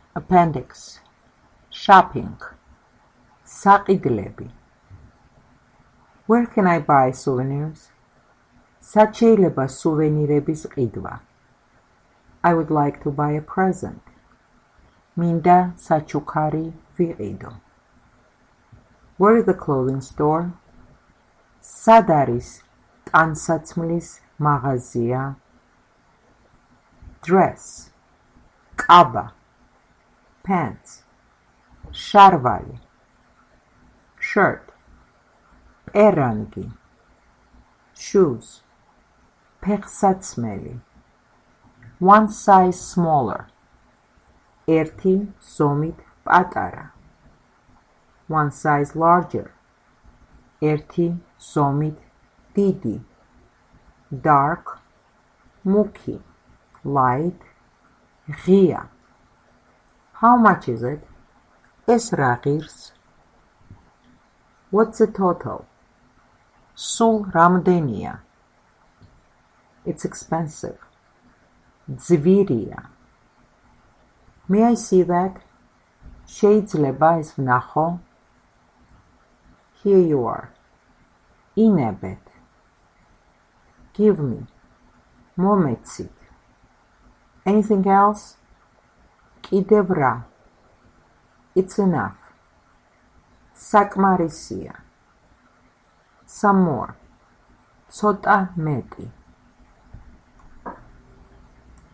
appendix, shopping, საყიდლები. Where can I buy souvenirs? სად შეიძლება სუვენირების ყიდვა? I would like to buy a present. მინდა საჩუქარი ვიყიდო. Where is the clothing store? სად არის ტანსაცმლის მაღაზია? Dress, კაბა, pants, შარვალი, shirt, პერანგი, shoes, ფეხსაცმელი, one size smaller, ერთი ზომით პატარა, one size larger, ერთი ზომით დიდი, dark, მუქი, light, ღია. How much is it? ეს რა ღირს? What's the total? სულ რამდენია? It's expensive. ძვირია. May I see that? შეიძლება ეს ვნახო? Here you are. ინებეთ. Give me. მომეცით. Anything else? კიდევ რა? It's enough. საკმარისია. Some more. ცოტა მეტი.